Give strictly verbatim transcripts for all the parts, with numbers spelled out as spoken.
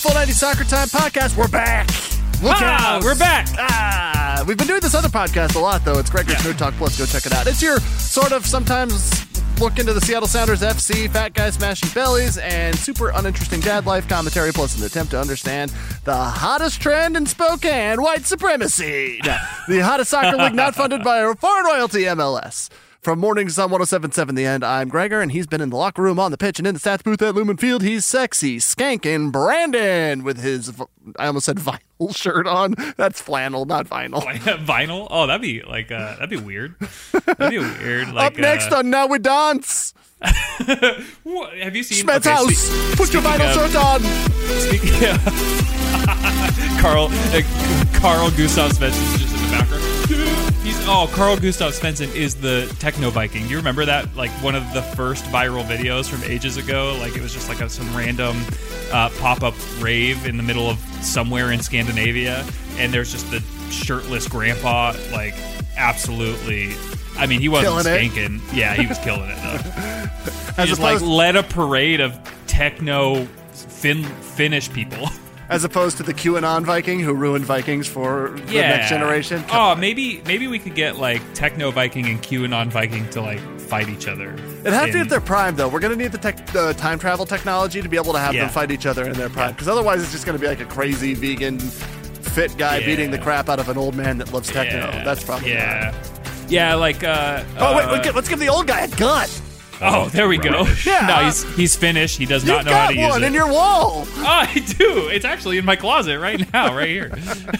Full ninety Soccer Time podcast. We're back. Look ah, out. We're back. Ah, we've been doing this other podcast a lot, though. It's Gregor's Yeah. Nerd Talk Plus. Go check it out. It's your sort of sometimes look into the Seattle Sounders F C, fat guys smashing bellies, and super uninteresting dad life commentary, plus an attempt to understand the hottest trend in Spokane, white supremacy. No, the hottest soccer league not funded by a foreign royalty, M L S. From Mornings on one oh seven point seven The End, I'm Gregor, and he's been in the locker room, on the pitch, and in the stats booth at Lumen Field. He's sexy, skanking Brandon with his, I almost said vinyl shirt on. That's flannel, not vinyl. Vinyl? Oh, that'd be like, uh, that'd be weird. That'd be weird. Like, Up next uh, on Now We Dance. what, have you seen Smed's okay, house. spe- Put your vinyl of, shirt on. Speaking of, Carl, uh, Carl Gustav Svensson just in the background. He's, oh, Carl Gustav Svensson is the Techno Viking. Do you remember that? Like one of the first viral videos from ages ago. Like it was just like a, some random uh, pop-up rave in the middle of somewhere in Scandinavia, and there's just the shirtless grandpa, like absolutely. I mean, he wasn't Killing skanking. it. Yeah, he was killing it though. He As just like opposed- led a parade of techno fin- Finnish people. As opposed to the QAnon Viking who ruined Vikings for the Yeah. next generation. Oh, maybe maybe we could get like Techno Viking and QAnon Viking to like fight each other. It has to be in- at their prime, though. We're going to need the tech, uh, time travel technology to be able to have Yeah. them fight each other in their prime. Yeah. Because otherwise, it's just going to be like a crazy vegan, fit guy Yeah. beating the crap out of an old man that loves techno. Yeah. That's probably yeah, not. yeah. Like uh, Oh wait, uh, let's give, let's give the old guy a gun. oh, there we go. Yeah. No, he's he's Finnish. He does not You've know how got to use one it. in your wall. Oh, I do. It's actually in my closet right now, right here.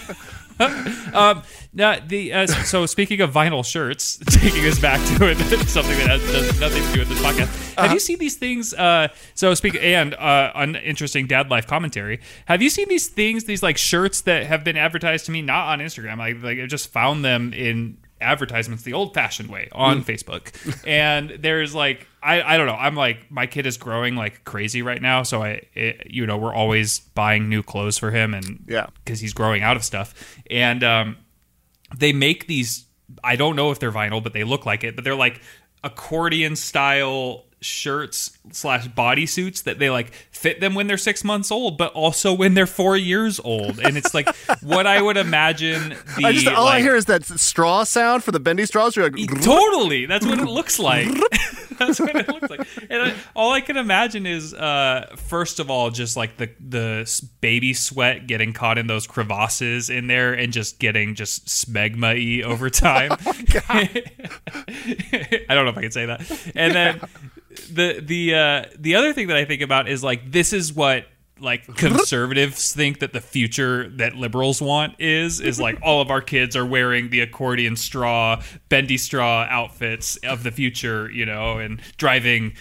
um, now the uh, so speaking of vinyl shirts, taking us back to it, something that has, does nothing to do with this podcast. Uh-huh. Have you seen these things? Uh, so speak and uh, uninteresting dad life commentary. Have you seen these things? These like shirts that have been advertised to me, not on Instagram. I like I just found them in advertisements the old-fashioned way on Facebook, and there's like I, I don't know I'm like my kid is growing like crazy right now, so I it, you know we're always buying new clothes for him, and Yeah. because he's growing out of stuff, and um they make these, I don't know if they're vinyl, but they look like it, but they're like accordion style shirts slash bodysuits that they like fit them when they're six months old, but also when they're four years old. And it's like what I would imagine the I just all I like, hear is that straw sound for the bendy straws. You're like, totally, that's what it looks like. That's what it looks like. And I, all I can imagine is, uh, first of all, just like the the s- baby sweat getting caught in those crevasses in there and just getting just smegma-y over time. I don't know if I can say that. And then the the uh, the other thing that I think about is like this is what like conservatives think that the future that liberals want is is like all of our kids are wearing the accordion straw, bendy straw outfits of the future, you know, and driving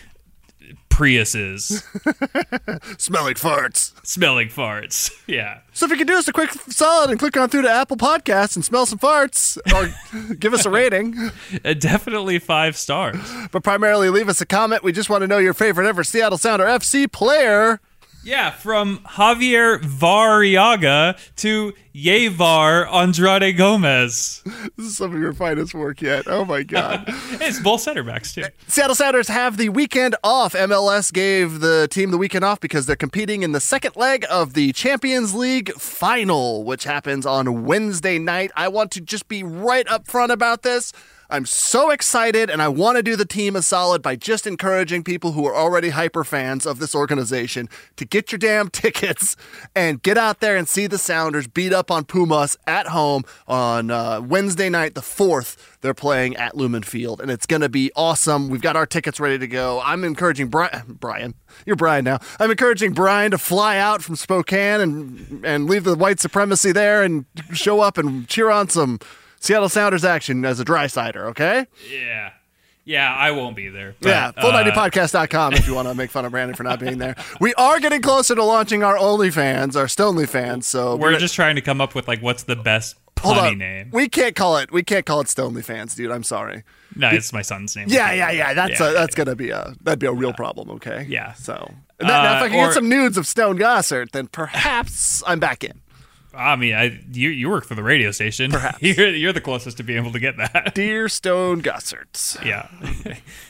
Priuses, smelling farts. smelling farts. Yeah. So if you could do us a quick solid and click on through to Apple Podcasts and smell some farts, or give us a rating, Uh, definitely five stars. but primarily leave us a comment. We just want to know your favorite ever Seattle Sounder F C player. Yeah, from Javier Variaga to Yevar Andrade Gomez. This is some of your finest work yet. Oh my God. It's both center backs, too. Seattle Sounders have the weekend off. M L S gave the team the weekend off because they're competing in the second leg of the Champions League final, which happens on Wednesday night. I want to just be right up front about this. I'm so excited, and I want to do the team a solid by just encouraging people who are already hyper fans of this organization to get your damn tickets and get out there and see the Sounders beat up on Pumas at home on uh, Wednesday night, the fourth. They're playing at Lumen Field, and it's going to be awesome. We've got our tickets ready to go. I'm encouraging Brian. Brian, you're Brian now. I'm encouraging Brian to fly out from Spokane and and leave the white supremacy there and show up and cheer on some Seattle Sounders action as a dry cider, okay? Yeah. Yeah, I won't be there. But, Yeah, full ninety uh, podcast dot com if you want to make fun of Brandon for not being there. We are getting closer to launching our OnlyFans, our Stonely fans, so... We're just trying to come up with, like, what's the best Hold punny on. name. We can't call it, we can't call it Stonely fans, dude. I'm sorry. No, it's my son's name. Yeah, yeah, yeah. That's Yeah, a, that's yeah. gonna be a that'd be a real problem. Okay. Yeah. So and that, now if Uh, I can or- get some nudes of Stone Gossard, then perhaps I'm back in. I mean, I, you you work for the radio station. Perhaps. You're, you're the closest to being able to get that. Dear Stone Gossards. Yeah.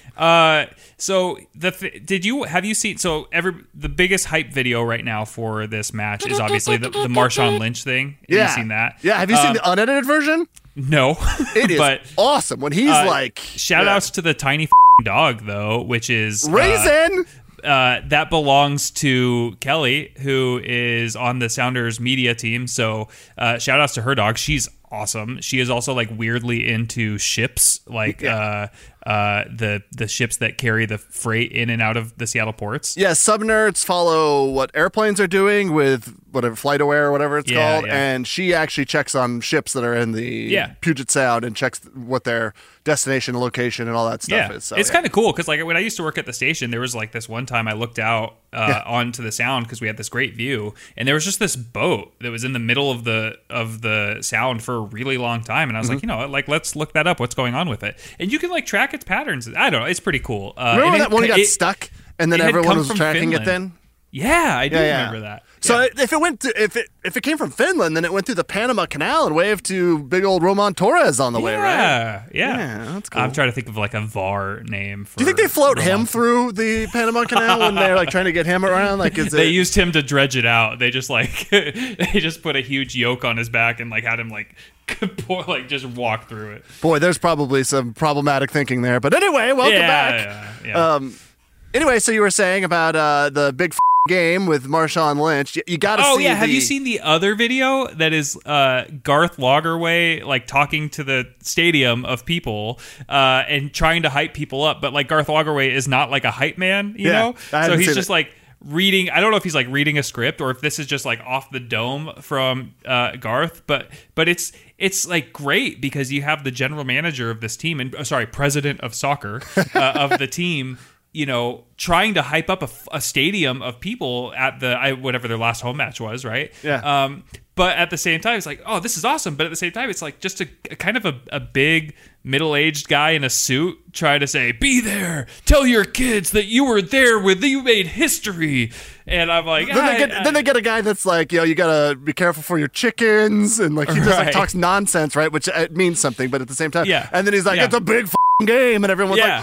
Uh, so the th- did you have you seen? So every the biggest hype video right now for this match is obviously the, the Marshawn Lynch thing. Have yeah. you seen that? Yeah. Have you um, seen the unedited version? No, it is but, awesome when he's uh, like. Shout yeah. outs to the tiny dog though, which is uh, Raisin. Uh, that belongs to Kelly, who is on the Sounders media team. So uh, shout outs to her dog. She's awesome. She is also like weirdly into ships, like yeah. uh, uh, the the ships that carry the freight in and out of the Seattle ports. Yeah, sub nerds follow what airplanes are doing with whatever FlightAware or whatever it's yeah, called, yeah. and she actually checks on ships that are in the yeah. Puget Sound and checks what their destination, location, and all that stuff yeah. is. So, it's yeah. kind of cool because like when I used to work at the station, there was like this one time I looked out uh, yeah. onto the Sound because we had this great view, and there was just this boat that was in the middle of the of the Sound for a really long time, and I was mm-hmm. like, you know, like let's look that up. What's going on with it? And you can like track its patterns. I don't know. It's pretty cool. Uh, Remember and that it, one got it, stuck, and then it had everyone come was from tracking Finland. it. Then yeah, I do yeah, yeah. remember that. So yeah. if it went to, if it if it came from Finland, then it went through the Panama Canal and waved to big old Roman Torres on the yeah, way, right? Yeah, yeah, that's cool. I'm trying to think of like a V A R name. For Do you think they float Roman. him through the Panama Canal when they're like trying to get him around? Like, is they it... used him to dredge it out. They just like they just put a huge yoke on his back and like had him like like just walk through it. Boy, there's probably some problematic thinking there. But anyway, welcome yeah, back. Yeah, yeah. Um, anyway, so you were saying about uh, the big f- game with Marshawn Lynch. You, you got to oh, see. yeah. Have the... you seen the other video that is uh, Garth Lagerwey like talking to the stadium of people uh, and trying to hype people up? But like Garth Lagerwey is not like a hype man, you yeah, know? I So he's seen just it. like reading. I don't know if he's like reading a script or if this is just like off the dome from uh, Garth, but but it's it's like great because you have the general manager of this team and uh, sorry, president of soccer uh, of the team. You know, trying to hype up a, a stadium of people at the I, whatever their last home match was, right? Yeah. Um, but at the same time, it's like, oh, this is awesome. But at the same time, it's like just a, a kind of a, a big middle-aged guy in a suit trying to say, "Be there, tell your kids that you were there with you made history." And I'm like, Then they, I, get, I, then they get a guy that's like, you know, you gotta be careful for your chickens, and like he just like Right. talks nonsense, right? Which it means something, but at the same time, Yeah. And then he's like, Yeah. it's a big f***ing game, and everyone's Yeah. like,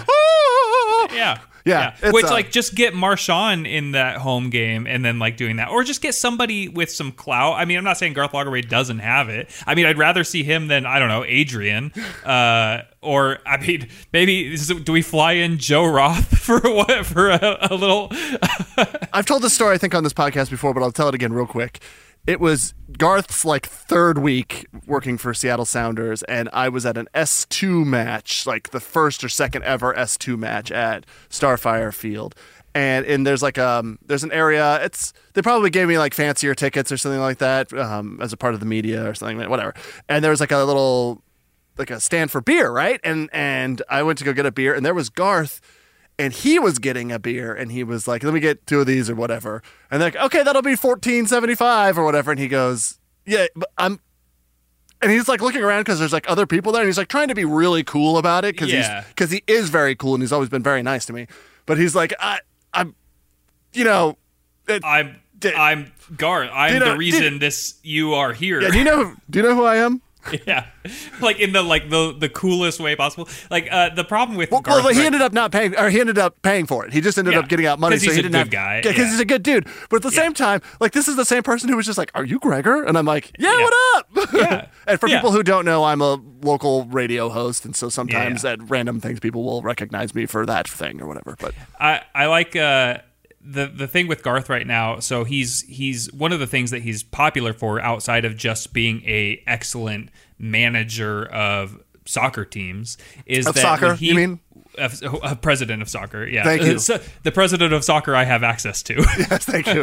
ah! Yeah. Yeah, it's, Which, uh, like, just get Marshawn in that home game and then, like, doing that. Or just get somebody with some clout. I mean, I'm not saying Garth Lagerwey doesn't have it. I mean, I'd rather see him than, I don't know, Adrian. Uh, or, I mean, maybe, is it- do we fly in Joe Roth for what? For a, a little... I've told this story, I think, on this podcast before, but I'll tell it again real quick. It was Garth's like third week working for Seattle Sounders, and I was at an S two match, like the first or second ever S two match at Starfire Field. And and there's like um there's an area. It's they probably gave me like fancier tickets or something like that um, as a part of the media or something, whatever. And there was like a little like a stand for beer, right? And and I went to go get a beer, and there was Garth. And he was getting a beer, and he was like, "Let me get two of these or whatever." And they're like, "Okay, that'll be fourteen seventy-five or whatever." And he goes, "Yeah, but I'm." And he's like looking around because there's like other people there, and he's like trying to be really cool about it because Yeah. he's because he is very cool, and he's always been very nice to me. But he's like, "I, I'm, you know, it, I'm Did- I'm Garth. I'm did I- the reason did- this you are here. yeah, do you know? Do you know who I am?" Yeah, like in the like the the coolest way possible. Like uh, the problem with Well, Garth, well, he right- ended up not paying, or he ended up paying for it. He just ended Yeah, up getting out money, 'cause so he's he a didn't good have guy, because yeah. he's a good dude. But at the Yeah. same time, like this is the same person who was just like, "Are you Gregor?" And I'm like, "Yeah, Yeah. what up?" Yeah. And for Yeah. people who don't know, I'm a local radio host, and so sometimes yeah. at random things, people will recognize me for that thing or whatever. But I I like uh, the the thing with Garth right now. So he's he's one of the things that he's popular for outside of just being a excellent manager of soccer teams is Of that soccer, when he, you mean? A, a president of soccer, yeah. Thank you. So, the president of soccer I have access to. yes, thank you.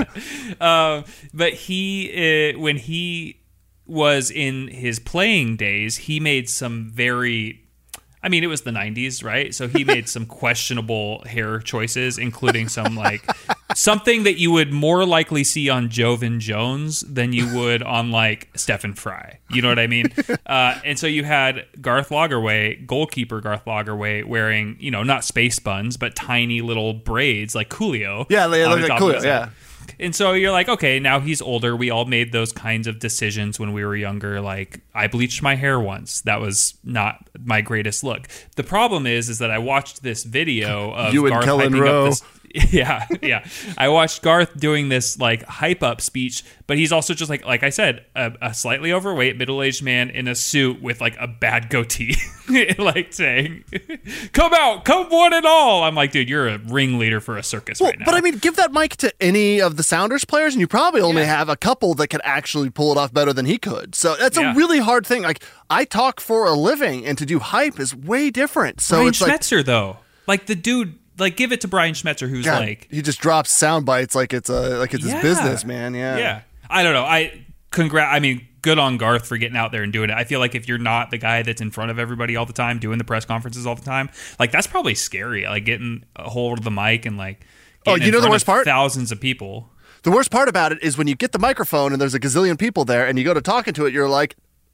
Um, but he, uh, when he was in his playing days, he made some very, I mean, it was the nineties, right? So he made some questionable hair choices, including some like something that you would more likely see on Jovan Jones than you would on like Stephen Fry. You know what I mean? Uh, and so you had Garth Lagerwey, goalkeeper Garth Lagerwey, wearing, you know, not space buns, but tiny little braids like Coolio. Yeah, they on look the like top of Coolio, his yeah. head. And so you're like, okay, now he's older. We all made those kinds of decisions when we were younger. Like, I bleached my hair once. That was not my greatest look. The problem is, is that I watched this video of you Garth and Kellen hyping Rowe. up this. Yeah, yeah. I watched Garth doing this like hype up speech, but he's also just like, like I said, a, a slightly overweight middle aged man in a suit with like a bad goatee, like saying, "Come out, come one and all." I'm like, dude, you're a ringleader for a circus Well, right now. but I mean, give that mic to any of the Sounders players, and you probably only Yeah. have a couple that could actually pull it off better than he could. So that's Yeah. a really hard thing. Like, I talk for a living, and to do hype is way different. So Brian it's like, Schmetzer, though, like the dude, like give it to Brian Schmetzer, who's God, like, he just drops sound bites like it's a like it's Yeah. his business, man. Yeah, yeah. I don't know. I congrat. I mean, good on Garth for getting out there and doing it. I feel like if you're not the guy that's in front of everybody all the time, doing the press conferences all the time, like that's probably scary. Like getting a hold of the mic and like, Oh, getting you in know the front worst of part? thousands of people. The worst part about it is when you get the microphone and there's a gazillion people there, and you go to talk into it, you're like,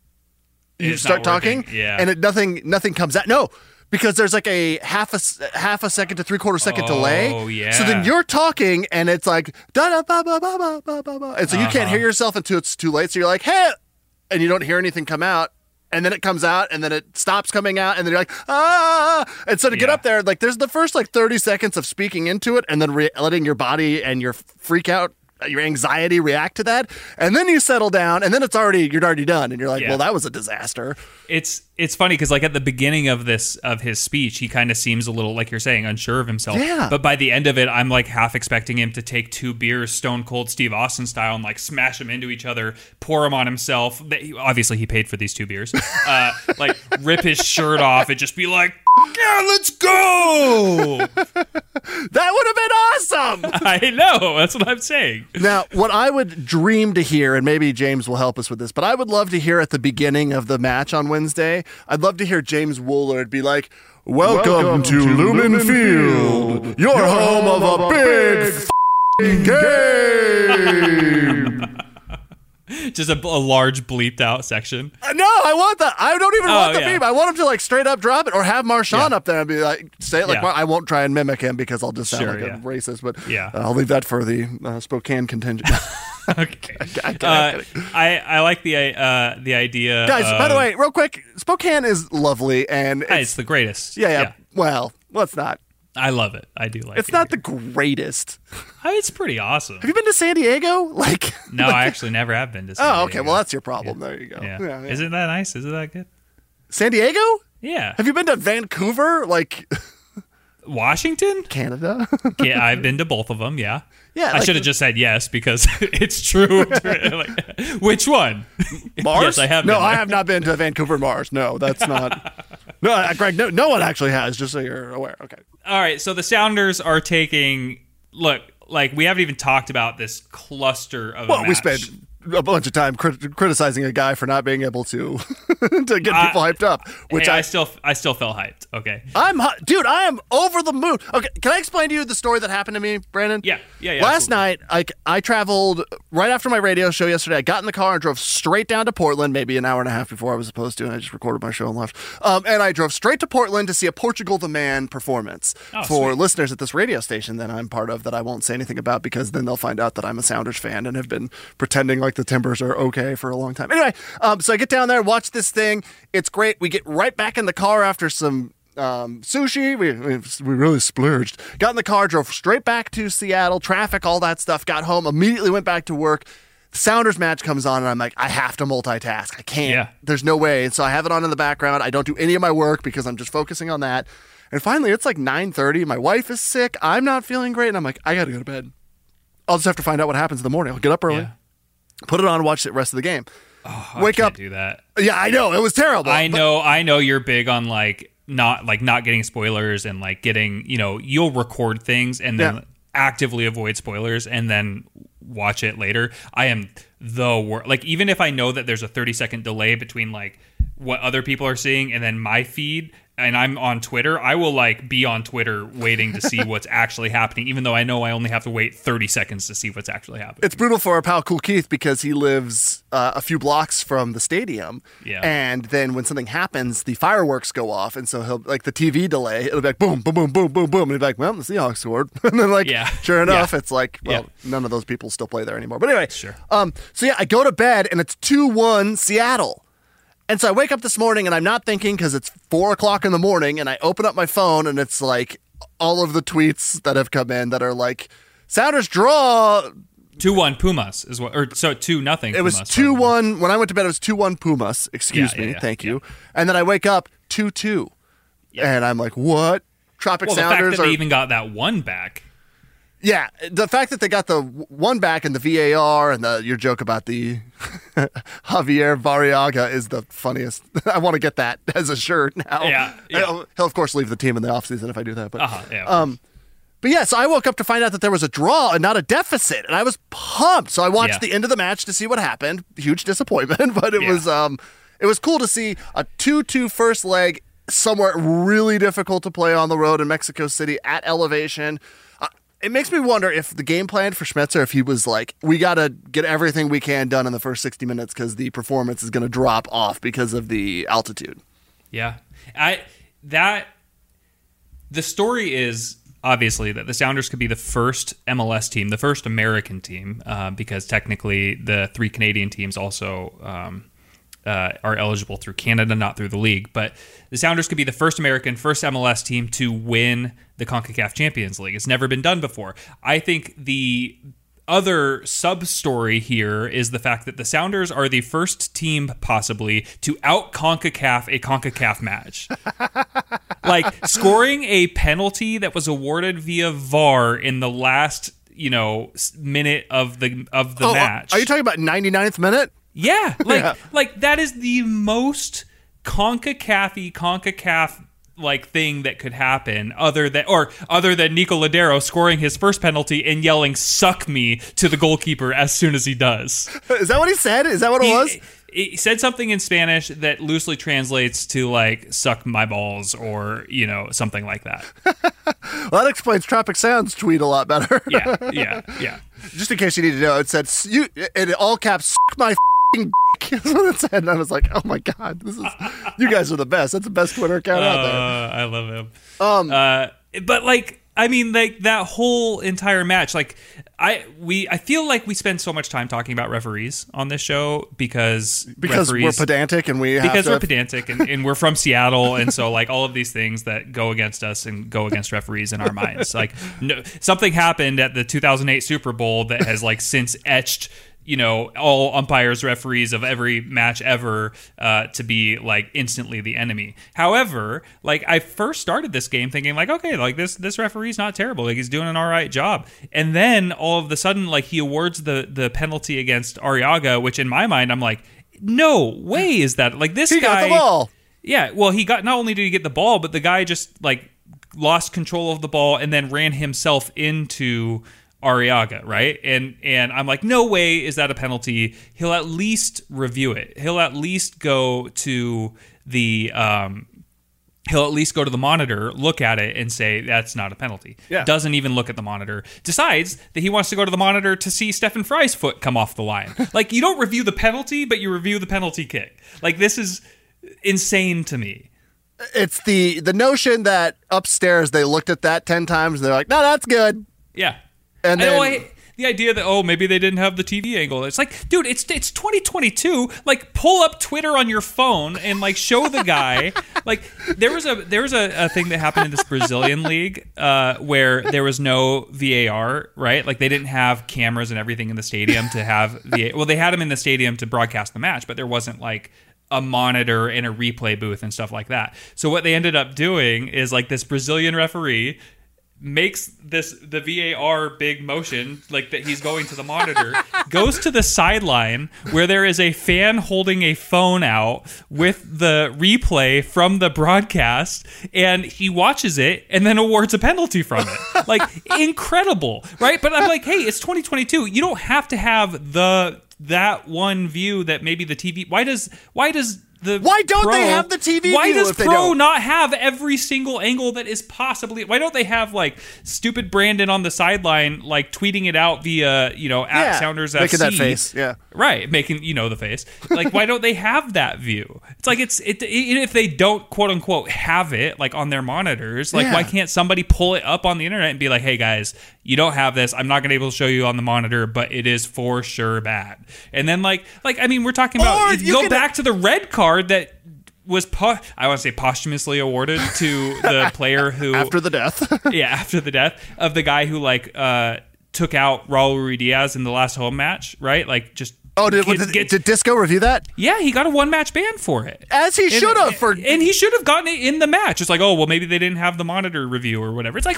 you It's start not working. talking, Yeah. and it nothing nothing comes out. No. Because there's like a half a s- half a second to three quarter second Oh, delay. yeah. So then you're talking and it's like da da ba ba ba ba ba ba ba, and so you can't Uh-huh. hear yourself until it's too late. So you're like, hey, and you don't hear anything come out, and then it comes out, and then it stops coming out, and then you're like, ah. And so to get Yeah. up there, like there's the first like thirty seconds of speaking into it, and then re- letting your body and your freak out, your anxiety react to that, and then you settle down, and then it's already you're already done, and you're like, Yeah. well, that was a disaster. It's it's funny because like at the beginning of this of his speech, he kind of seems a little, like you're saying, unsure of himself. Yeah. But by the end of it, I'm like half expecting him to take two beers, Stone Cold Steve Austin style, and like smash them into each other, pour them on himself. They- Obviously, he paid for these two beers. Uh, like rip his shirt off and just be like, "Yeah, let's go!" That would have been awesome. I know. That's what I'm saying. Now, what I would dream to hear, and maybe James will help us with this, but I would love to hear at the beginning of the match on Wednesday, I'd love to hear James Woolard be like, Welcome, Welcome to, to Lumen, Lumen Field, Field, your your home of home a of a big big f***ing game. Just a, a large bleeped out section. Uh, No, I want that. I don't even Oh, want the yeah. beep. I want him to like straight up drop it, or have Marshawn Yeah. up there and be like, say it like, Yeah. Mar- I won't try and mimic him because I'll just sound Sure, like yeah. a racist, but Yeah. uh, I'll leave that for the uh, Spokane contingent. Okay. I get it, I Uh, get it. I, I like the uh, the idea. Guys, by the of- way, real quick, Spokane is lovely, and Hey, it's, it's the greatest. yeah, yeah, Well, let's not. I love it. I do like It's it. not the greatest. I mean, it's pretty awesome. Have you been to San Diego? Like, No, I actually never have been to San oh, Diego. okay. Well, that's your problem. There you go. yeah. Yeah, yeah. Isn't that nice? Isn't that good? San Diego? Yeah. Have you been to Vancouver? Like, Washington? Canada? Yeah, I've been to both of them. Yeah. Yeah, I like- should have just said yes because it's true. Like, which one? Mars? Yes, I have. No, been I there. have not been to Vancouver, Mars. No, that's not. No, uh, Greg, no, no one actually has, just so you're aware. Okay. All right, so the Sounders are taking. Look, like we haven't even talked about this cluster of. a Well, we match. spent a bunch of time crit- criticizing a guy for not being able to to get I- people hyped up, which Hey, I, I still, I still felt hyped. Okay. I'm hu- dude, I am over the moon. Okay, can I explain to you the story that happened to me, Brandon? Yeah, yeah, yeah, Last absolutely. night, like I traveled right after my radio show yesterday. I got in the car and drove straight down to Portland, maybe an hour and a half before I was supposed to, and I just recorded my show and left. Um, and I drove straight to Portland to see a Portugal the Man performance Oh, for sweet. listeners at this radio station that I'm part of that I won't say anything about because then they'll find out that I'm a Sounders fan and have been pretending like the Timbers are okay for a long time. Anyway, um, so I get down there, watch this thing. It's great. We get right back in the car after some um, sushi. We, we we really splurged. Got in the car, drove straight back to Seattle. Traffic, all that stuff. Got home, immediately went back to work. The Sounders match comes on, and I'm like, I have to multitask. I can't. Yeah. There's no way. And so I have it on in the background. I don't do any of my work because I'm just focusing on that. And finally, it's like nine thirty. My wife is sick. I'm not feeling great, and I'm like, I got to go to bed. I'll just have to find out what happens in the morning. I'll get up early, Yeah. put it on, watch the rest of the game. Oh, Wake I can't up. Do that. Yeah, I know. It was terrible. I but- know. I know you're big on like not like not getting spoilers and like getting. You know, you'll record things and then Yeah. actively avoid spoilers and then watch it later. I am the worst. Like even if I know that there's a thirty second delay between like what other people are seeing and then my feed. And I'm on Twitter, I will like be on Twitter waiting to see what's actually happening, even though I know I only have to wait thirty seconds to see what's actually happening. It's brutal for our pal Cool Keith because he lives uh, a few blocks from the stadium. Yeah. And then when something happens, the fireworks go off. And so he'll, like the T V delay, it'll be like boom, boom, boom, boom, boom, boom. And he'll be like, well, the Seahawks scored. And then like, Yeah. sure enough, Yeah. it's like, well, Yeah. none of those people still play there anymore. But anyway, Sure. um, so yeah, I go to bed and it's two one Seattle. And so I wake up this morning and I'm not thinking because it's four o'clock in the morning and I open up my phone and it's like all of the tweets that have come in that are like, Sounders draw. two one Pumas is what, or so two nothing. It was two one. When I went to bed, it was two one Pumas. Excuse Yeah, yeah, me. yeah, Thank yeah. you. And then I wake up two two. Yeah. And I'm like, what? Tropic Well, the fact Sounders that are. they even got that one back. Yeah, the fact that they got the w- one back and the V A R and the your joke about the Javier Barriaga is the funniest. I want to get that as a shirt now. Yeah, yeah. He'll, he'll of course leave the team in the offseason if I do that. But Uh-huh, yeah. um, but yeah, so I woke up to find out that there was a draw and not a deficit, and I was pumped. So I watched Yeah. the end of the match to see what happened. Huge disappointment, but it Yeah. was um, it was cool to see a two two first leg somewhere really difficult to play on the road in Mexico City at elevation. Uh, it makes me wonder if the game plan for Schmetzer, if he was like, we got to get everything we can done in the first sixty minutes because the performance is going to drop off because of the altitude. Yeah. I that the story is obviously that the Sounders could be the first M L S team, the first American team, uh, because technically the three Canadian teams also um, uh, are eligible through Canada, not through the league. But the Sounders could be the first American, first M L S team to win the CONCACAF Champions League. It's never been done before. I think the other sub-story here is the fact that the Sounders are the first team possibly to out-CONCACAF a CONCACAF match. Like, scoring a penalty that was awarded via V A R in the last, you know, minute of the of the Oh, match. Are you talking about ninety-ninth minute? Yeah, like Yeah. like that is the most CONCACAF-y CONCACAF like thing that could happen other than or other than Nico Ladero scoring his first penalty and yelling "suck me" to the goalkeeper as soon as he does. Is that what he said? Is that what it was? He, he said something in Spanish that loosely translates to like "suck my balls" or, you know, something like that. Well, that explains Tropic Sound's tweet a lot better. Yeah, yeah, yeah. Just in case you need to know, it said, you, in all caps, suck my f***ing dick. That's what it said. And I was like, oh my God, this is, you guys are the best. That's the best Twitter account out there. Uh, I love him. Um, uh, but like, I mean, like that whole entire match, like I we I feel like we spend so much time talking about referees on this show because Because referees, we're pedantic and we have because to... we're pedantic and, and we're from Seattle, and so like all of these things that go against us and go against referees in our minds. Like no, something happened at the two thousand eight Super Bowl that has like since etched, you know, all umpires, referees of every match ever uh, to be like instantly the enemy. However, like I first started this game thinking like, okay, like this this referee's not terrible, like he's doing an all right job, and then all of a sudden like he awards the the penalty against Arriaga, which in my mind I'm like, no way is that like this he guy. got the ball. Yeah, well, he got not only did he get the ball, but the guy just like lost control of the ball and then ran himself into Arriaga, right? And and I'm like, no way is that a penalty. He'll at least review it. He'll at least go to the um he'll at least go to the monitor, look at it, and say that's not a penalty. Yeah. Doesn't even look at the monitor. Decides that he wants to go to the monitor to see Stephen Fry's foot come off the line. Like, you don't review the penalty, but you review the penalty kick. Like, this is insane to me. It's the the notion that upstairs they looked at that ten times and they're like, no, that's good. Yeah. And I then... know, I, the idea that, oh, maybe they didn't have the T V angle. It's like, dude, it's it's twenty twenty-two. Like, pull up Twitter on your phone and like show the guy. Like, there was a there was a, a thing that happened in this Brazilian league uh, where there was no V A R, right? Like, they didn't have cameras and everything in the stadium to have V A R. Well, they had them in the stadium to broadcast the match, but there wasn't like a monitor and a replay booth and stuff like that. So what they ended up doing is like this Brazilian referee makes this the V A R big motion like that he's going to the monitor, goes to the sideline where there is a fan holding a phone out with the replay from the broadcast, and he watches it and then awards a penalty from it. Like, incredible, right? But I'm like, hey, it's twenty twenty-two. You don't have to have the that one view that maybe the T V. Why does why does the Why don't Pro, they have the T V Why view does if they Pro don't? not have every single angle that is possibly? Why don't they have like stupid Brandon on the sideline, like tweeting it out via you know at Yeah, Sounders making F C, that face, yeah, right, making you know the face. Like, why don't they have that view? It's like it's it, even if they don't quote unquote have it like on their monitors, like Yeah. why can't somebody pull it up on the internet and be like, hey guys, you don't have this. I'm not going to be able to show you on the monitor, but it is for sure bad. And then like like I mean, we're talking about Or you you go can- back to the red card that was po- I want to say posthumously awarded to the player who after the death. yeah after the death of the guy who like uh, took out Raul Ruiz in the last home match, right? Like just Oh, did, get- did, get- did Disco review that? yeah, he got a one match ban for it. As he And- should have. For and he should have gotten it in the match. It's like, oh well, maybe they didn't have the monitor review or whatever. It's like,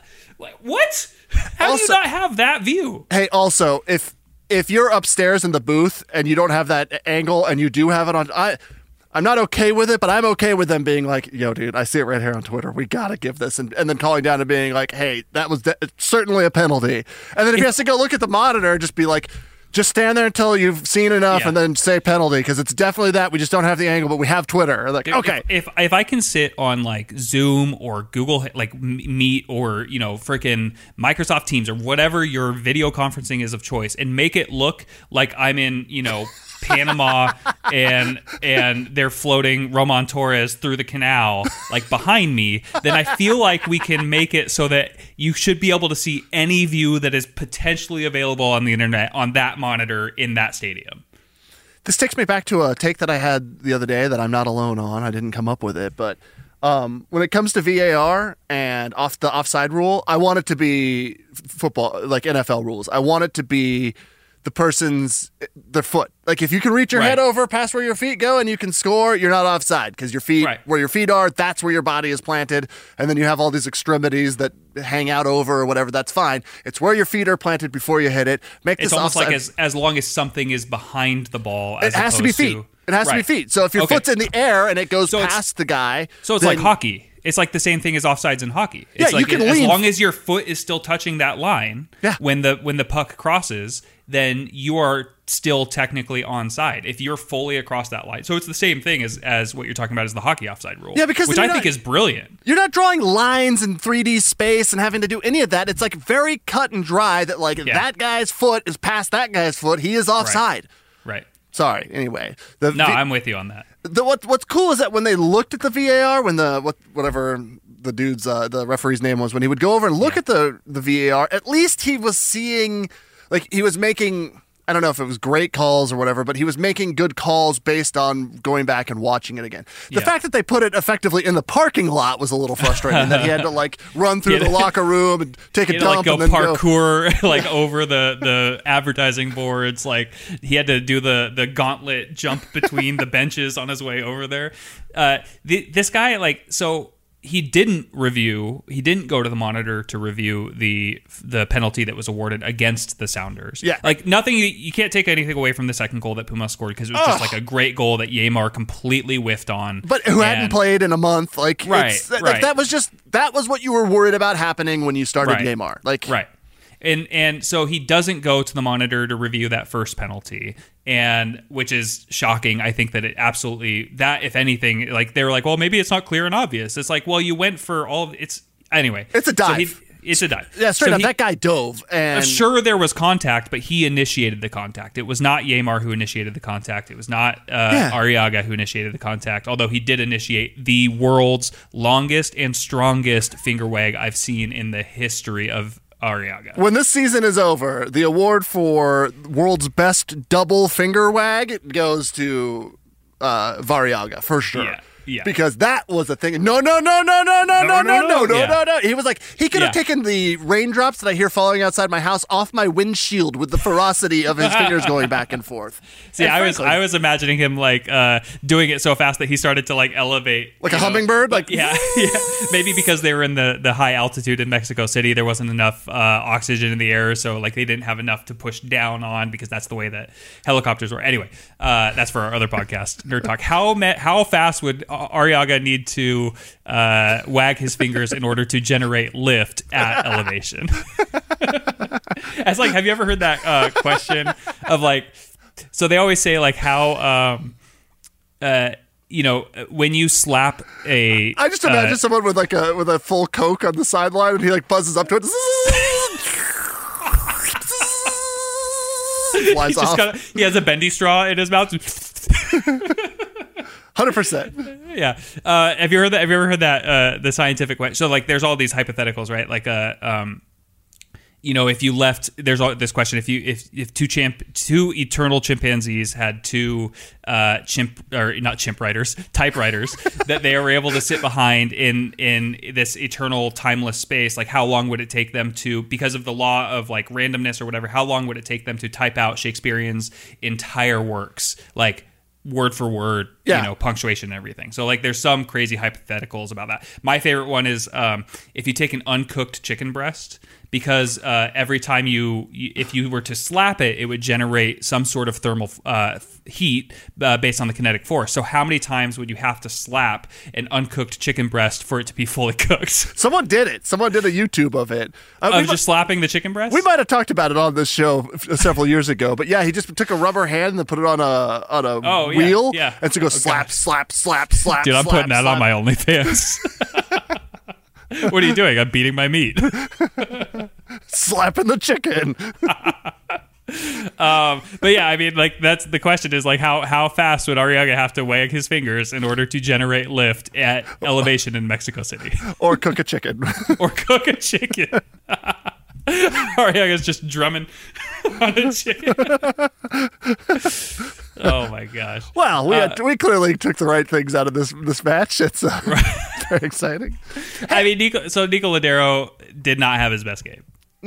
what? How Also- do you not have that view? Hey, also, if if you're upstairs in the booth and you don't have that angle and you do have it on, I, I'm not okay with it, but I'm okay with them being like, yo, dude, I see it right here on Twitter. We got to give this. And, and then calling down and being like, hey, that was de- certainly a penalty. And then if he has to go look at the monitor, just be like, just stand there until you've seen enough Yeah. and then say penalty, because it's definitely that. We just don't have the angle, but we have Twitter. Like, okay. If, if if I can sit on like Zoom or Google like M- Meet or you know freaking Microsoft Teams or whatever your video conferencing is of choice and make it look like I'm in you know Panama and and they're floating Roman Torres through the canal like behind me, then I feel like we can make it so that you should be able to see any view that is potentially available on the internet on that monitor in that stadium. This takes me back to a take that I had the other day that I'm not alone on. I didn't come up with it, but um, when it comes to V A R and off the offside rule, I want it to be f- football, like N F L rules. I want it to be the person's their foot. Like if you can reach your Right. head over past where your feet go and you can score, you're not offside because your feet, Right. where your feet are, that's where your body is planted. And then you have all these extremities that hang out over or whatever. That's fine. It's where your feet are planted before you hit it. Make It's this almost offside. like as as long as something is behind the ball. As It has to be opposed feet. It has to be Right. feet. So if your Okay. foot's in the air and it goes So it's- past the guy, So it's then- like hockey. It's like the same thing as offsides in hockey. It's Yeah, you like can as lean- long as your foot is still touching that line Yeah. when the when the puck crosses, then you are still technically onside if you're fully across that line. So it's the same thing as as what you're talking about as the hockey offside rule. Yeah, because which then I you're think not- is brilliant. You're not drawing lines in three D space and having to do any of that. It's like very cut and dry that like Yeah. that guy's foot is past that guy's foot. He is offside. Right. Sorry. Anyway, the No, V- I'm with you on that. the what what's cool is that when they looked at the V A R, when the what whatever the dude's uh, the referee's name was, when he would go over and look at the the V A R, at least he was seeing, like he was making, I don't know if it was great calls or whatever, but he was making good calls based on going back and watching it again. The Yeah. fact that they put it effectively in the parking lot was a little frustrating. That he had to like run through He had the to- locker room and take a He had to dump like go and then go. parkour like over the, the advertising boards. Like he had to do the, the gauntlet jump between the benches on his way over there. Uh, the, this guy, like, so he didn't review. He didn't go to the monitor to review the the penalty that was awarded against the Sounders. Yeah. like nothing. You, you can't take anything away from the second goal that Puma scored because it was just Ugh. like a great goal that Yamar completely whiffed on. But who hadn't And- played in a month, like, Right, it's, like right. that was just that was what you were worried about happening when you started Right. Neymar, like, Right. And and so he doesn't go to the monitor to review that first penalty, and which is shocking. I think that it absolutely that if anything, like they were like, well, maybe it's not clear and obvious. It's like, well, you went for all. Of, it's anyway. It's a So dive. he, it's a dive. Yeah, straight So up, he- that guy dove, and Sure, there was contact, but he initiated the contact. It was not Yamar who initiated the contact. It was not uh, Yeah. Arriaga who initiated the contact, although he did initiate the world's longest and strongest finger wag I've seen in the history of Arriaga. when this season is over, the award for world's best double finger wag goes to uh, Variaga for sure. Yeah, yeah. Because that was a thing. No, no, no, no, no, no, no, no, no, no, Yeah. no, no. He was like, he could have Yeah. taken the raindrops that I hear falling outside my house off my windshield with the ferocity of his fingers going back and forth. See, And I was frankly, I was imagining him like uh, doing it so fast that he started to like elevate, like a you know, hummingbird, like Yeah, yeah. Maybe because they were in the, the high altitude in Mexico City, there wasn't enough uh, oxygen in the air, so like they didn't have enough to push down on because that's the way that helicopters were. Anyway, uh, that's for our other podcast, Nerd Talk. How me- how fast would Arriaga need to uh, wag his fingers in order to generate lift at elevation? It's like, have you ever heard that uh, question of like? So they always say like how. Um, uh, you know, when you slap a, I just imagine uh, someone with like a with a full Coke on the sideline, and he like buzzes up to it. Flies he's just off. got, he has a bendy straw in his mouth. one hundred percent. Yeah. Uh, have you heard that? Have you ever heard that? Uh, the scientific way. So like, there's all these hypotheticals, right? Like, uh, um, you know, if you left, there's all this question: if you, if if two champ, two eternal chimpanzees had two uh, chimp or not chimp writers, typewriters that they were able to sit behind in in this eternal timeless space, like how long would it take them to, because of the law of like randomness or whatever, how long would it take them to type out Shakespearean's entire works, like word for word, yeah. you know, punctuation and everything. So like there's some crazy hypotheticals about that. My favorite one is um, if you take an uncooked chicken breast, because uh, every time you, if you were to slap it, it would generate some sort of thermal uh, heat uh, based on the kinetic force. So how many times would you have to slap an uncooked chicken breast for it to be fully cooked? Someone did it. Someone did a YouTube of it. Uh, of just might, slapping the chicken breast? We might have talked about it on this show several years ago, but yeah, he just took a rubber hand and then put it on a on a oh, wheel, yeah, yeah. and so go okay. slap, slap, slap, slap. Dude, I'm slap, putting that slap. on my OnlyFans. What are you doing? I'm beating my meat. Slapping the chicken. um, but yeah, I mean, like that's the question is like how how fast would Arriaga have to wag his fingers in order to generate lift at elevation in Mexico City, or cook a chicken, or cook a chicken? Arriaga's just drumming on a chicken. Oh my gosh! Well, we uh, had, we clearly took the right things out of this this match. It's uh, right. very exciting. I mean, Nico, so Nico Ladero did not have his best game.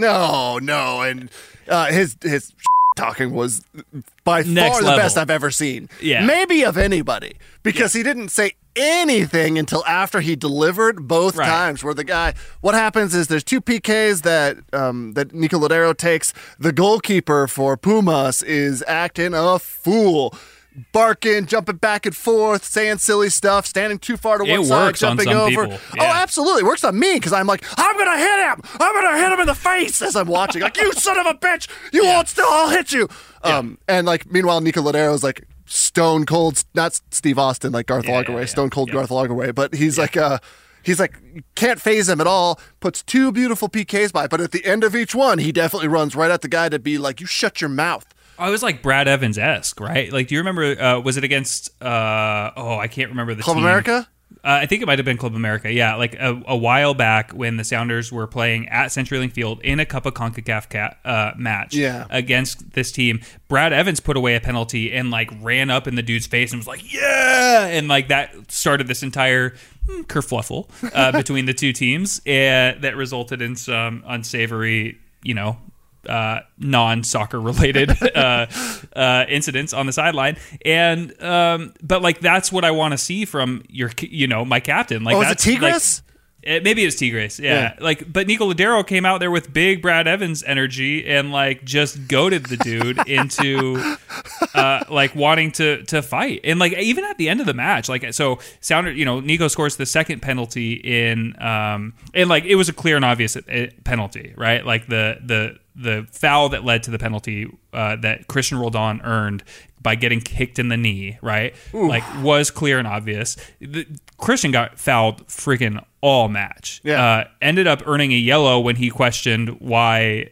No, no, and uh, his his talking was by Next far the level. best I've ever seen. Yeah, maybe of anybody, because yeah. he didn't say anything until after he delivered both right. times. Where the guy, what happens is there's two P Ks that um, that Nico Ladero takes. The goalkeeper for Pumas is acting a fool. Barking, jumping back and forth, saying silly stuff, standing too far to one it side, works jumping on some over. People. Yeah. Oh, absolutely. It works on me because I'm like, I'm going to hit him. I'm going to hit him in the face as I'm watching. Like, you son of a bitch. You yeah. won't still, I'll hit you. Yeah. Um, and like, meanwhile, Nico Ladero's like stone cold, not Steve Austin, like Garth yeah, Lagerwey, yeah, yeah. stone cold yeah. Garth Lagerwey, but he's yeah. like, uh, he's like, can't phase him at all, puts two beautiful P Ks by, but at the end of each one, he definitely runs right at the guy to be like, you shut your mouth. I was like Brad Evans-esque, right? Like, do you remember, uh, was it against, uh, oh, I can't remember the Club team. America? Uh, I think it might have been Club America. Yeah, like a, a while back when the Sounders were playing at CenturyLink Field in a Cup of CONCACAF ca- uh, match yeah. against this team. Brad Evans put away a penalty and like ran up in the dude's face and was like, yeah! And like that started this entire hmm, kerfluffle uh, between the two teams uh, that resulted in some unsavory, you know, uh, non-soccer related uh, uh, incidents on the sideline, and um, but like that's what I want to see from your, you know, my captain. Like, oh, that's, is it Tigres? Like, it, maybe it's Tigres, yeah. yeah. Like, but Nico Ladero came out there with big Brad Evans energy and like just goaded the dude into uh, like wanting to to fight. And like even at the end of the match, like so, Sounder, you know, Nico scores the second penalty in, um, and like it was a clear and obvious penalty, right? Like the the. the foul that led to the penalty uh, that Christian Roldan earned by getting kicked in the knee, right? Ooh. Like was clear and obvious. The, Christian got fouled freaking all match. Yeah. Uh, ended up earning a yellow when he questioned why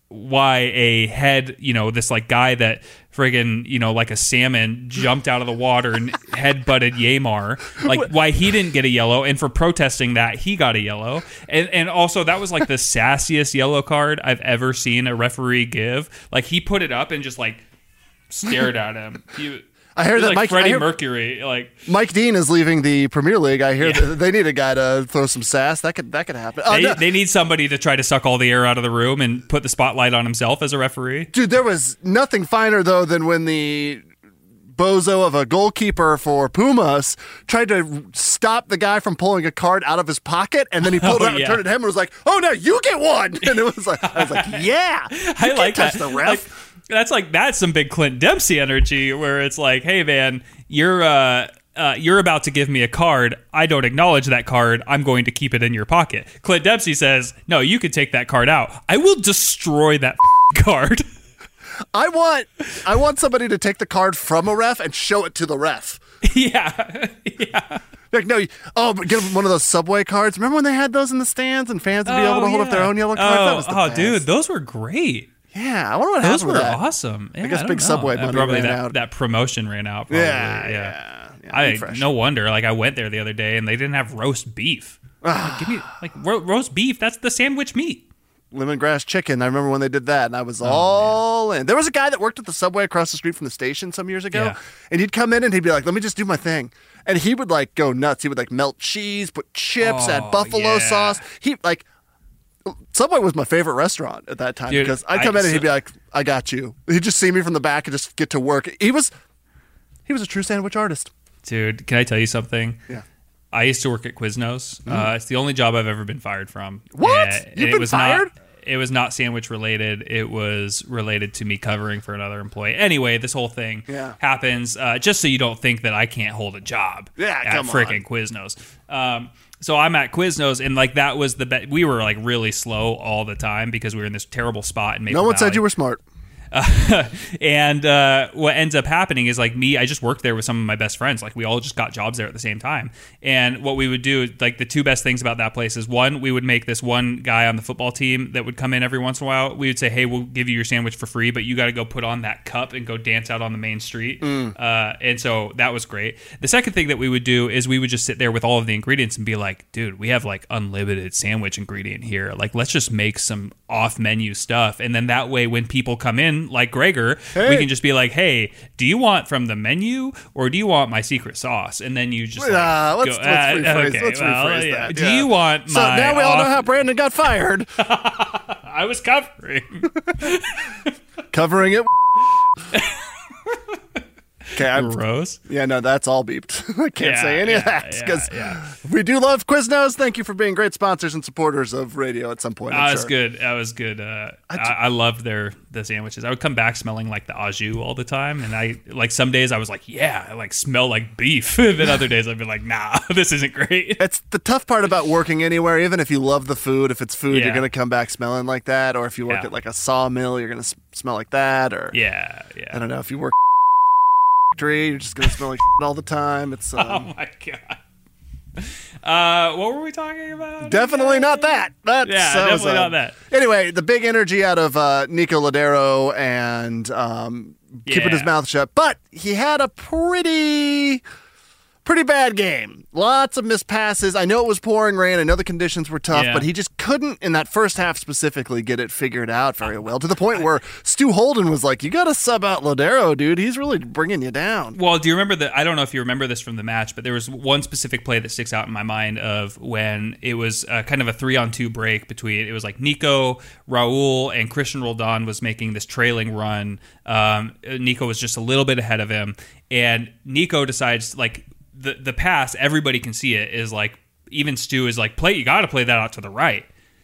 why a head, you know, this like guy that friggin', you know, like a salmon jumped out of the water and head butted Yamar, like why he didn't get a yellow, and for protesting that he got a yellow. And and also that was like the sassiest yellow card I've ever seen a referee give. Like he put it up and just like stared at him. He, I heard that like Mike, Freddie I hear, Mercury, like Mike Dean is leaving the Premier League. I hear yeah. that they need a guy to throw some sass. That could that could happen. Uh, they, no. they need somebody to try to suck all the air out of the room and put the spotlight on himself as a referee. Dude, there was nothing finer though than when the bozo of a goalkeeper for Pumas tried to stop the guy from pulling a card out of his pocket, and then he pulled oh, it out yeah. and turned it to him and was like, "Oh no, you get one!" And it was like, I was like, "Yeah, you I like touch that. the ref." Like, that's like that's some big Clint Dempsey energy, where it's like, "Hey man, you're uh, uh, you're about to give me a card. I don't acknowledge that card. I'm going to keep it in your pocket." Clint Dempsey says, "No, you can take that card out. I will destroy that card." I want I want somebody to take the card from a ref and show it to the ref. Yeah, yeah. Like, no, you- oh, but get one of those Subway cards. Remember when they had those in the stands and fans would be able to hold up their own yellow cards? Oh, that was the oh best. dude, those were great. Yeah, I wonder what Those happened were with that. awesome. Yeah, I guess don't Big know. Subway Uh, money probably ran that, out. that promotion ran out. Probably. Yeah, yeah. yeah. yeah I fresh. no wonder. Like I went there the other day and they didn't have roast beef. Like, give me like ro- roast beef. That's the sandwich meat. Lemongrass chicken. I remember when they did that, and I was oh, all man. in. There was a guy that worked at the Subway across the street from the station some years ago, Yeah. and he'd come in and he'd be like, "Let me just do my thing," and he would like go nuts. He would like melt cheese, put chips, Oh, add buffalo yeah. sauce. He like Subway was my favorite restaurant at that time Dude, because I'd come I- in and he'd so- be like, "I got you." He'd just see me from the back and just get to work. He was he was a true sandwich artist. Dude, can I tell you something? Yeah. I used to work at Quiznos. Uh, it's the only job I've ever been fired from. What? Uh, You've it been was fired? Not, it was not sandwich related. It was related to me covering for another employee. Anyway, this whole thing Yeah. happens uh, just so you don't think that I can't hold a job Yeah, at come freaking Quiznos. Um, so I'm at Quiznos, and like that was the be- we were like really slow all the time because we were in this terrible spot in Maple No one Valley. said you were smart. Uh, and uh, what ends up happening is like me, I just worked there with some of my best friends. Like we all just got jobs there at the same time. And what we would do, like the two best things about that place is one, we would make this one guy on the football team that would come in every once in a while. We would say, hey, we'll give you your sandwich for free, but you got to go put on that cup and go dance out on the main street. Mm. Uh, and so that was great. The second thing that we would do is we would just sit there with all of the ingredients and be like, dude, we have like unlimited sandwich ingredient here. Like, let's just make some off menu stuff. And then that way, when people come in, like Gregor, Hey. we can just be like, hey, do you want from the menu or do you want my secret sauce? And then you just like, Uh, let's, go, let's "Ah, rephrase, okay, let's well, rephrase yeah. that. Do yeah. you want So my now we all know off- how Brandon got fired. I was covering. Covering it. Okay, I'm, Gross. yeah, no, that's all beeped. I can't Yeah, say any of yeah, that yeah, because yeah. we do love Quiznos. Thank you for being great sponsors and supporters of radio at some point. I'm That was sure. good. That was good. Uh, I, I loved their the sandwiches. I would come back smelling like the au jus all the time, and I like some days I was like, yeah, I like smell like beef. And then other days I'd be like, nah, this isn't great. It's the tough part about working anywhere. Even if you love the food, if it's food, Yeah. you're gonna come back smelling like that. Or if you work Yeah. at like a sawmill, you're gonna s- smell like that. Or Yeah, yeah. I don't know if you work factory, you're just gonna smell like all the time. It's um, Oh my god. Uh, what were we talking about? definitely not that. That's, Yeah, that was, definitely uh, not that. Anyway, the big energy out of uh, Nico Ladero and um, keeping his Yeah. mouth shut, but he had a pretty, pretty bad game. Lots of missed passes. I know it was pouring rain. I know the conditions were tough, Yeah. but he just couldn't, in that first half specifically, get it figured out very well. To the point where Stu Holden was like, "You got to sub out Ladero, dude. He's really bringing you down." Well, do you remember that? I don't know if you remember this from the match, but there was one specific play that sticks out in my mind of when it was uh, kind of a three-on-two break between. It was like Nico, Raul, and Christian Roldan was making this trailing run. Um, Nico was just a little bit ahead of him, and Nico decides like the the pass. Everybody can see it. Is like even Stu is like play. You got to play that out to the right.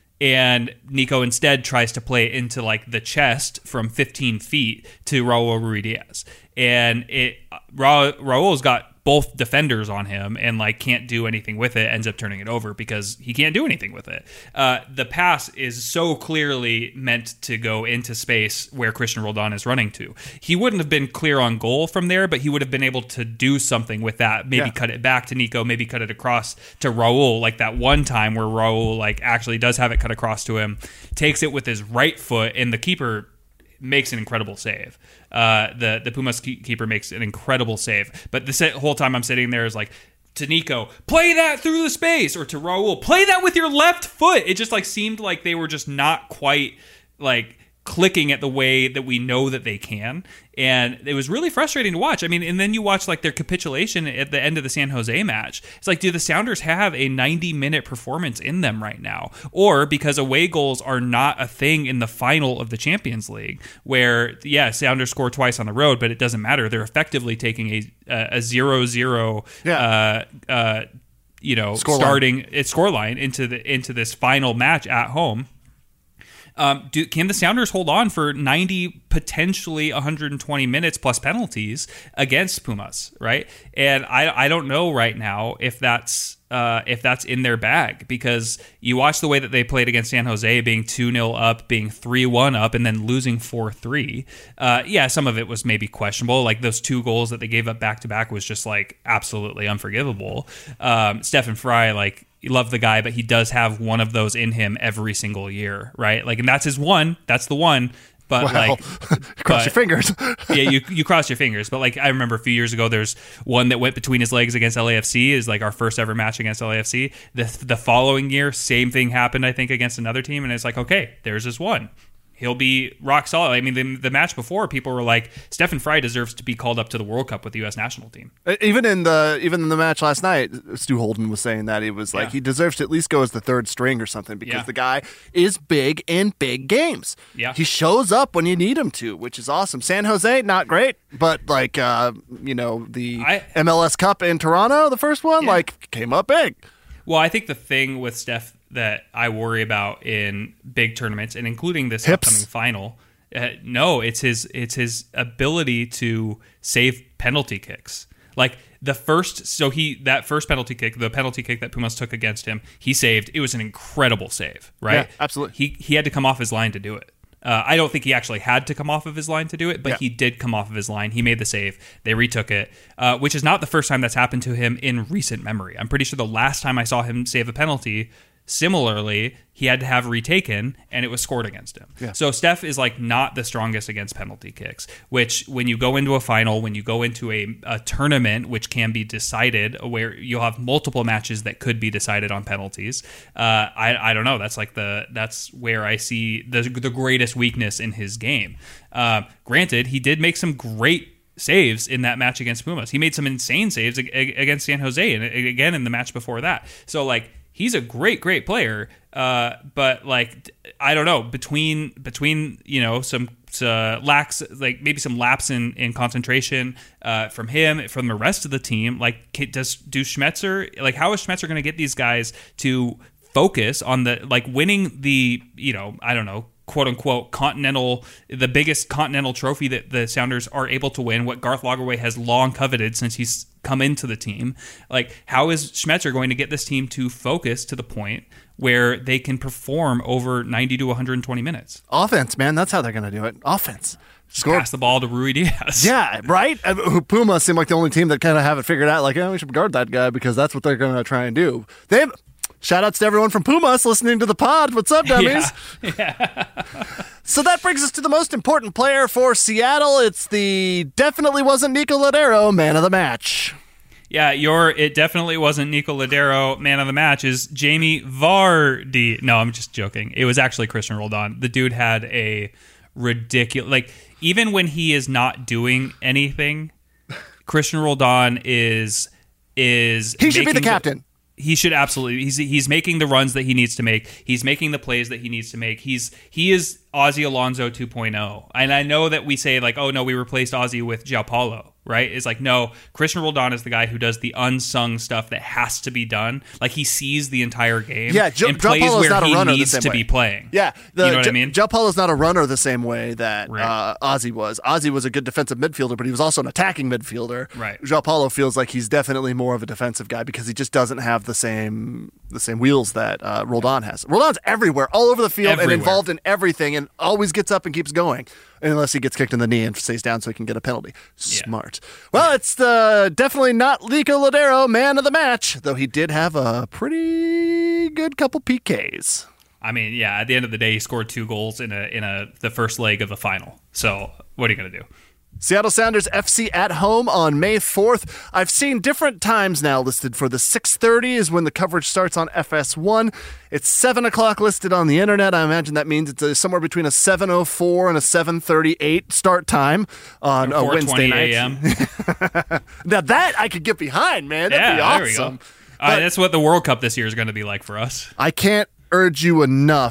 And Nico instead tries to play it into like the chest from fifteen feet to Raul Ruidiaz. And it Ra- Raul's got both defenders on him and like can't do anything with it, ends up turning it over because he can't do anything with it. Uh, the pass is so clearly meant to go into space where Christian Roldan is running to. He wouldn't have been clear on goal from there, but he would have been able to do something with that. Maybe Yeah. cut it back to Nico, maybe cut it across to Raul, like that one time where Raul like actually does have it cut across to him, takes it with his right foot, and the keeper makes an incredible save. Uh, the the Pumas ke- keeper makes an incredible save. But the se- whole time I'm sitting there is like, to Nico, play that through the space, or to Raul, play that with your left foot. It just like seemed like they were just not quite like clicking at the way that we know that they can. And it was really frustrating to watch. I mean, and then you watch like their capitulation at the end of the San Jose match. It's like, do the Sounders have a ninety minute performance in them right now? Or because away goals are not a thing in the final of the Champions League, where, yeah, Sounders score twice on the road, but it doesn't matter. They're effectively taking a a zero zero Yeah. uh, uh, you know, Scoreline. starting its scoreline into the into this final match at home. Um, do, can the Sounders hold on for ninety, potentially one hundred twenty minutes plus penalties against Pumas, right? And I I don't know right now if that's uh, if that's in their bag, because you watch the way that they played against San Jose, being two nil up, being three one up, and then losing four three. Uh, yeah, some of it was maybe questionable. Like those two goals that they gave up back-to-back was just like absolutely unforgivable. Um, Stephen Fry, like, you love the guy, but he does have one of those in him every single year, right? Like, and that's his one. That's the one. But Wow. like, cross but, your fingers. yeah, you you cross your fingers. But like, I remember a few years ago, there's one that went between his legs against L A F C. Is like our first ever match against L A F C. The the following year, same thing happened, I think, against another team, and it's like, okay, there's his one. He'll be rock solid. I mean, the, the match before, people were like, Stephen Fry deserves to be called up to the World Cup with the U S national team. Even in the even in the match last night, Stu Holden was saying that he was like, Yeah. he deserves to at least go as the third string or something, because Yeah. the guy is big in big games. Yeah. He shows up when you need him to, which is awesome. San Jose, not great, but like, uh, you know, the I- M L S Cup in Toronto, the first one, Yeah. like, came up big. Well, I think the thing with Steph that I worry about in big tournaments, and including this Hips. upcoming final, uh, no, it's his it's his ability to save penalty kicks. Like the first, so he that first penalty kick, the penalty kick that Pumas took against him, he saved. It was an incredible save, right? Yeah, absolutely. He he had to come off his line to do it. Uh, I don't think he actually had to come off of his line to do it, but Yeah. he did come off of his line. He made the save. They retook it, uh, which is not the first time that's happened to him in recent memory. I'm pretty sure the last time I saw him save a penalty, similarly, he had to have retaken, and it was scored against him. Yeah. So Steph is like not the strongest against penalty kicks, which when you go into a final, when you go into a, a tournament, which can be decided, where you'll have multiple matches that could be decided on penalties. Uh, I, I don't know. That's like the that's where I see the the greatest weakness in his game. Uh, granted, he did make some great saves in that match against Pumas. He made some insane saves ag- against San Jose, and again in the match before that. So like, he's a great, great player, uh, but like, I don't know, between between you know some uh, lacks, like maybe some lapse in, in concentration uh, from him, from the rest of the team. Like, does do Schmetzer, like how is Schmetzer going to get these guys to focus on the like winning the you know I don't know, quote unquote continental, the biggest continental trophy that the Sounders are able to win, what Garth Lagerwey has long coveted since he's come into the team. Like, how is Schmetzer going to get this team to focus to the point where they can perform over ninety to one hundred twenty minutes? Offense, man. That's how they're going to do it. Offense. Score. Pass the ball to Rui Diaz. Yeah, right? Uh, Puma seem like the only team that kind of have it figured out. Like, oh, we should guard that guy because that's what they're going to try and do. They have, shout outs to everyone from Pumas listening to the pod. What's up, dummies? Yeah. yeah. So that brings us to the most important player for Seattle. It's the definitely wasn't Nico Ladero man of the match. Yeah, your it definitely wasn't Nico Ladero man of the match is Jamie Vardy. No, I'm just joking. It was actually Christian Roldan. The dude had a ridiculous, like, even when he is not doing anything, Christian Roldan is is He should be the making captain. He should absolutely. He's he's making the runs that he needs to make. He's making the plays that he needs to make. He's he is Ozzy Alonso two point oh. And I know that we say like, oh no, we replaced Ozzy with João Paulo, right? It's like, no, Christian Roldan is the guy who does the unsung stuff that has to be done. Like, he sees the entire game. Yeah, Jo- and João plays Paulo's where not a he runner the needs same to way. be playing. Yeah, the, you know what Jo- I mean? João Paulo's not a runner the same way that Right. uh, Ozzy was. Ozzy was a good defensive midfielder, but he was also an attacking midfielder. Right. João Paulo feels like he's definitely more of a defensive guy because he just doesn't have the same the same wheels that uh, Roldan has. Roldan's everywhere, all over the field, Everywhere. and involved in everything, and always gets up and keeps going. Unless he gets kicked in the knee and stays down so he can get a penalty. Smart. Well, it's the definitely not Nico Ladero man of the match, though he did have a pretty good couple P Ks. I mean, yeah, at the end of the day, he scored two goals in a in a the first leg of the final. So what are you going to do? Seattle Sounders F C at home on May fourth. I've seen different times now listed for the six thirty is when the coverage starts on F S one. It's seven o'clock listed on the internet. I imagine that means it's a, somewhere between a seven oh four and a seven thirty-eight start time on a Wednesday night. a m Now that I could get behind, man. That'd Yeah, be there we awesome. go. Uh, that's what the World Cup this year is going to be like for us. I can't urge you enough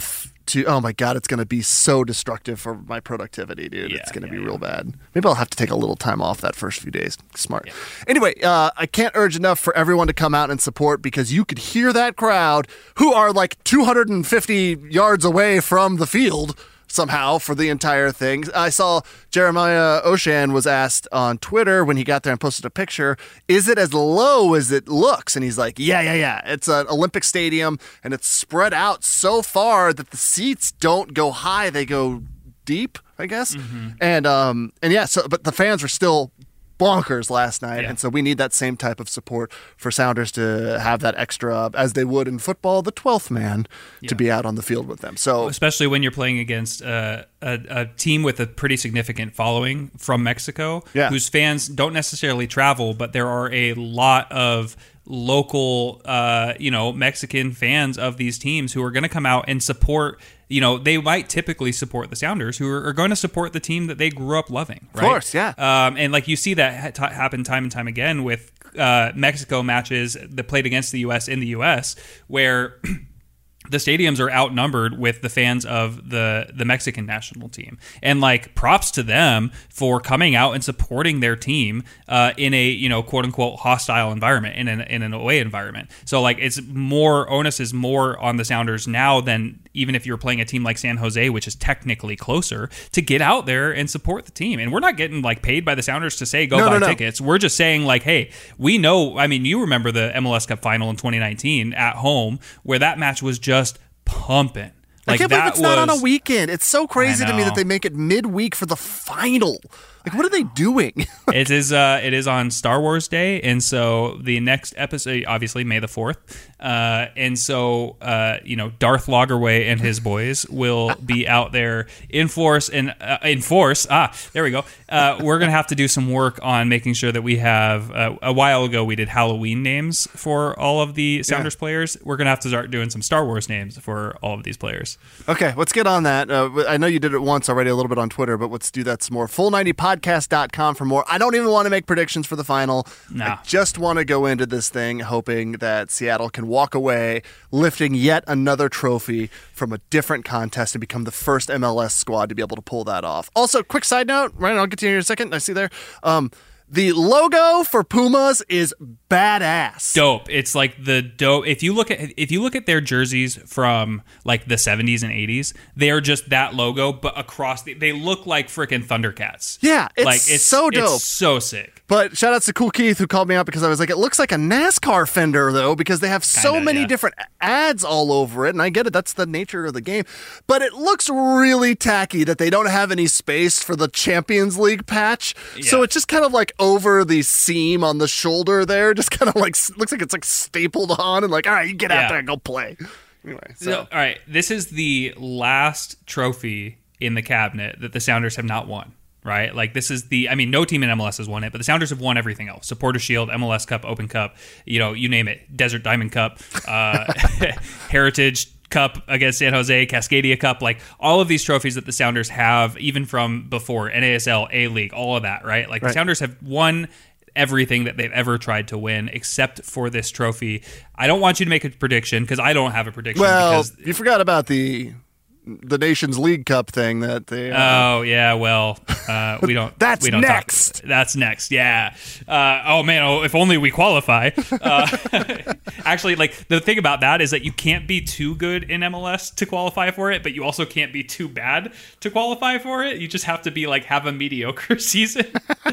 to, oh my God, it's going to be so destructive for my productivity, dude. Yeah, it's going to yeah, be yeah. real bad. Maybe I'll have to take a little time off that first few days. Smart. Yeah. Anyway, uh, I can't urge enough for everyone to come out and support, because you could hear that crowd, who are like two hundred fifty yards away from the field somehow for the entire thing. I saw Jeremiah Oshan was asked on Twitter when he got there and posted a picture, is it as low as it looks? And he's like, yeah, yeah, yeah. It's an Olympic stadium, and it's spread out so far that the seats don't go high. They go deep, I guess. Mm-hmm. And, um, and yeah, so, but the fans were still bonkers last night, yeah. and so we need that same type of support for Sounders to have that extra, as they would in football, the twelfth man yeah. to be out on the field with them. So especially when you're playing against uh, a, a team with a pretty significant following from Mexico, yeah. whose fans don't necessarily travel, but there are a lot of local, uh, you know, Mexican fans of these teams who are going to come out and support. You know, they might typically support the Sounders, who are, are going to support the team that they grew up loving. Right? Of course, yeah. Um, and like you see that ha- happen time and time again with uh, Mexico matches that played against the U S in the U S, where the stadiums are outnumbered with the fans of the, the Mexican national team. And like, props to them for coming out and supporting their team uh, in a, you know, quote unquote hostile environment, in an, in an away environment. So like, it's more, onus is more on the Sounders now than even if you're playing a team like San Jose, which is technically closer, to get out there and support the team. And we're not getting like paid by the Sounders to say, go no, buy no, no. tickets. We're just saying like, hey, we know, I mean, you remember the M L S Cup final in twenty nineteen at home, where that match was just pumping. Like, I can't that believe it's was, not on a weekend. It's so crazy to me know. that they make it midweek for the final. Like, what are they doing? it is uh, it is on Star Wars Day, and so the next episode, obviously May the fourth, uh, and so uh, you know, Darth Lagerway and his boys will be out there in force and uh, in force. Ah, there we go. Uh, we're gonna have to do some work on making sure that we have. Uh, a while ago, we did Halloween names for all of the Sounders yeah. players. We're gonna have to start doing some Star Wars names for all of these players. Okay, let's get on that. Uh, I know you did it once already, a little bit on Twitter, but let's do that some more. full ninety podcast dot com for more. I don't even want to make predictions for the final. No. I just want to go into this thing hoping that Seattle can walk away lifting yet another trophy from a different contest and become the first M L S squad to be able to pull that off. Also, quick side note, Ryan, I'll get to you in a second. I see there. Um, the logo for Pumas is badass. Dope. It's like the dope. If you look at if you look at their jerseys from like the seventies and eighties, they are just that logo, but across the, they look like freaking Thundercats. Yeah, it's, like, it's so dope. It's so sick. But shout outs to Cool Keith, who called me out because I was like, it looks like a NASCAR fender, though, because they have so Kinda, many yeah. different ads all over it. And I get it. That's the nature of the game. But it looks really tacky that they don't have any space for the Champions League patch. Yeah. So it's just kind of like over the seam on the shoulder there. Just kind of like, looks like it's like stapled on and like, all right, you get out Yeah. there and go play. Anyway, so. So, all right. This is the last trophy in the cabinet that the Sounders have not won. Right? Like, this is the, I mean, no team in M L S has won it, but the Sounders have won everything else. Supporter Shield, M L S Cup, Open Cup, you know, you name it. Desert Diamond Cup, uh, Heritage Cup against San Jose, Cascadia Cup, like all of these trophies that the Sounders have, even from before, N A S L, A-League, all of that, right? Like, right. the Sounders have won everything that they've ever tried to win except for this trophy. I don't want you to make a prediction because I don't have a prediction. Well, because you forgot about the the Nations League Cup thing that they. Uh, Oh yeah, well, uh, we don't. That's we don't next. Talk, that's next. Yeah. Uh, oh man, oh, if only we qualify. Uh, actually, like the thing about that is that you can't be too good in M L S to qualify for it, but you also can't be too bad to qualify for it. You just have to be like have a mediocre season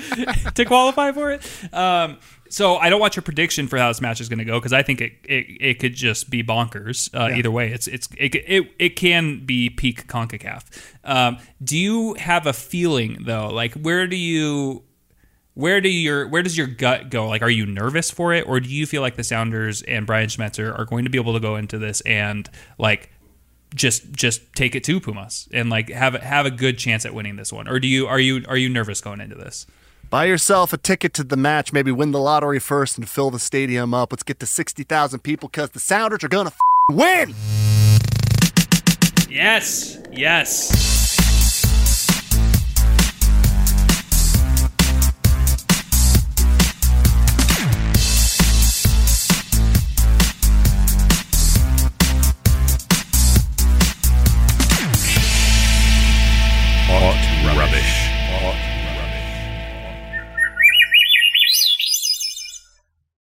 to qualify for it. Um, So I don't want your prediction for how this match is going to go because I think it, it it could just be bonkers. Uh, yeah. Either way, it's it's it it, it can be peak CONCACAF. Um, do you have a feeling though? Like where do you where do your where does your gut go? Like are you nervous for it, or do you feel like the Sounders and Brian Schmetzer are going to be able to go into this and like just just take it to Pumas and like have have a good chance at winning this one, or do you are you are you nervous going into this? Buy yourself a ticket to the match. Maybe win the lottery first and fill the stadium up. Let's get to sixty thousand people because the Sounders are going to f- win. Yes. Yes.